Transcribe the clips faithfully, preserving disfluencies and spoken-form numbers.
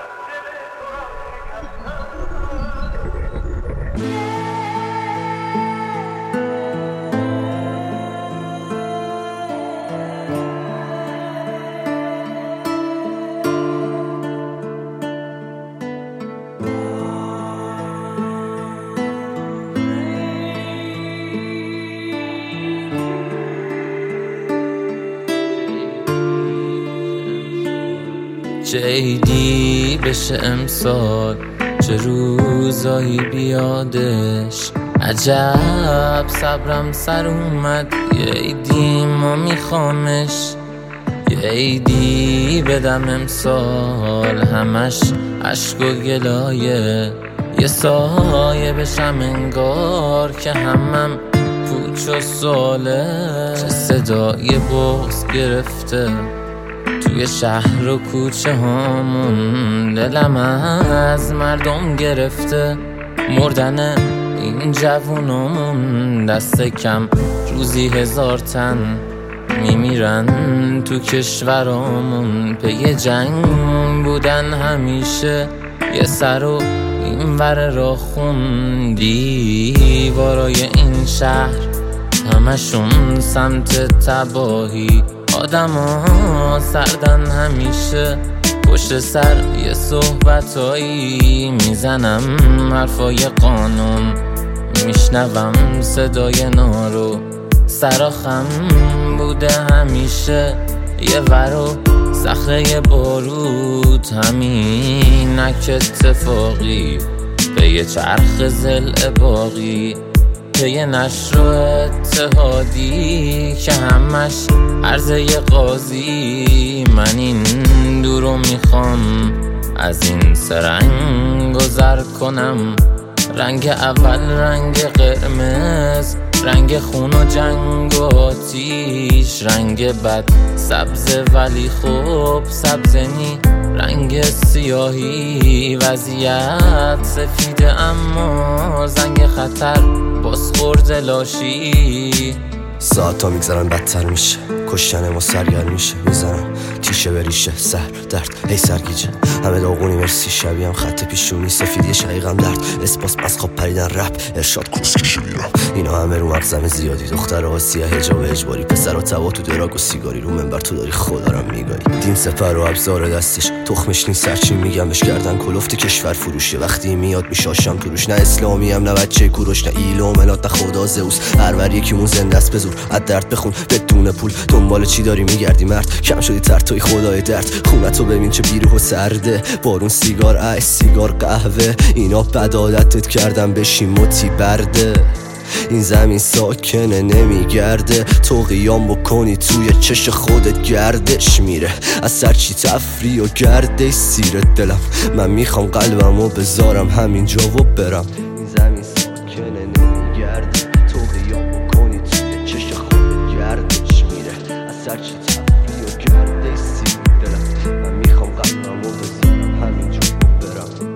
جیدی بشه امسال چه روزایی بیادش، عجب صبرم سر اومد یه عیدی ما میخوامش، یه عیدی بدم امسال همش عشق و گلایه، یه سایه بشم انگار که همم پوچ و ساله، چه صدای بغض گرفته توی شهر و کوچه هامون، دلم از مردم گرفته مردن این جوونامون، دست کم روزی هزار تن میمیرن تو کشورامون، پی جنگ بودن همیشه یه سر و این ور را خون، دیوارای این شهر همشون سمت تباهی، آدم ها سردن همیشه پشت سر یه صحبتایی، میزنم حرفای قانون میشنوم صدای نارو، سراخم بوده همیشه یه ورو صخره باروت، همینک اتفاقی پی چرخ ضلع باقی، پی نشر و اتحادی که همش عرضه قاضی، من این دورو میخوام از این سرنگ گذر کنم، رنگ اول رنگ قرمز، رنگ خون و جنگ و آتیش، رنگ بد سبز ولی خوب سبز نی، رنگ سیاهی وضعیت سفیده اما زنگ خطر بازخورد لاشی، ساعت ها میگذرن بدتر میشه، کشتن ما سرگر میشه، میزنم تیشه بریشه سر درد هی سرگیجه، همه داغونی مرسی شبیه هم خط پیشونی سفیدی شقیقم درد، اسپاس از خواب پریدن رپ ارشاد کروس کشی بیرم، اینا همه رو مغزم زیادی، دختر ها سیاه حجاب اجباری، پسر ها توا تو دراگ و سیگاری، رو منبر تو داری خودارم میگاری، دین سپر و ابزار دستش تخمش نیست سرچین میگم بهش، گردن کلفت کشور فروشه، وقتی میاد میشاشم تو روش، نه اسلامی هم نه بچه کوروش، نه ایلو ملات نه خدا زئوس، هر ور یکیمون زنده است بزور از درد بخون بدون پول، دنبال چی داری میگردی مرد، کم شدی ترتای خدای درد، خونتو ببین چه بیروح و سرده، بارون سیگار ایس سیگار قهوه، اینا بد عادتت کردن بشین متی برده، این زمین ساکنه نمیگرده، تو قیام بکنی توی چش خودت گردش میره، از سر چی تفریح و گرده سیرت دلم، من میخوام قلبمو بذارم همینجا و برم، این زمین ساکنه نمیگرده، تو قیام بکنی توی چش خودت گردش میره، از سر چی تفریح و گرده سیرت دلم، من میخوام قلبمو بذارم همینجا و برم.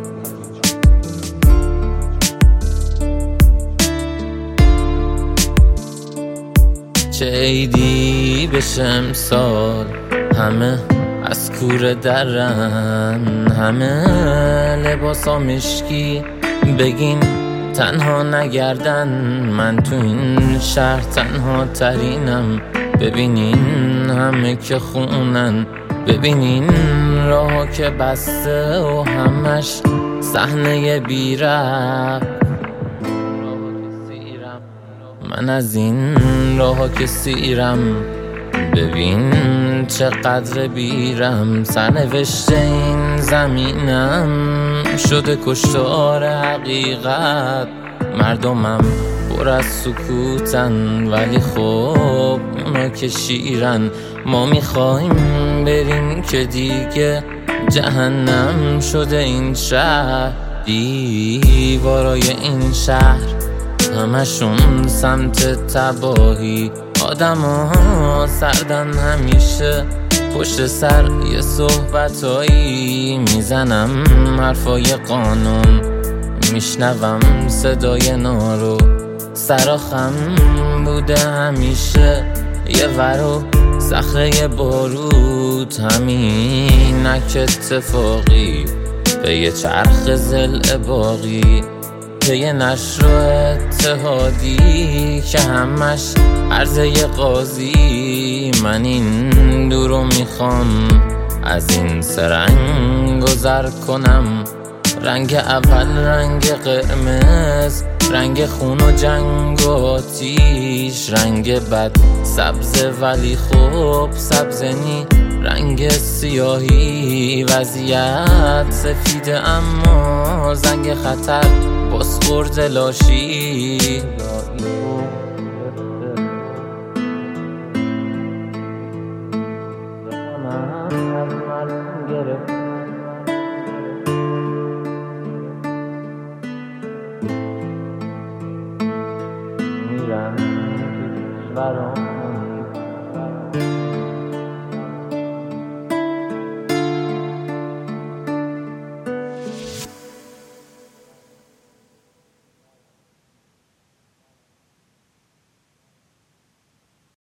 چه عیدی بشه امسال همه از کوره درن، همه لباسا مشکی بگین تنها نگردن، من تو این شهر تنها ترینم، ببینین همه که خونن، ببینین راه که بسته و همش صحنه بیرق، من از این راه که سیرم ببین چقدر بیرم، سرنوشت این زمینم شده کشتار حقیقت، مردمم پر از سکوتن ولی خب اونا که شیرن، ما میخوایم بریم که دیگه جهنم شده این شهر، دیوارای این شهر همشون سمت تباهی، آدم ها سردن همیشه پشت سر یه صحبتایی، میزنم حرفای قانون میشنوم صدای نارو، سراخم بوده همیشه یه ورو صخره باروت، همینک اتفاقی به یه چرخ ضلع باقی، پی نشر و اتحادی که همش عرضه قاضی. من این دورو میخوام از این سرنگ گذر کنم. رنگ اول رنگ قرمز، رنگ خون و جنگ و آتیش. رنگ بد سبز ولی خوب سبز نی، رنگ سیاهی. وضعیت سفیده اما زنگ خطر بازخورد لاشی. میرم تو کشورم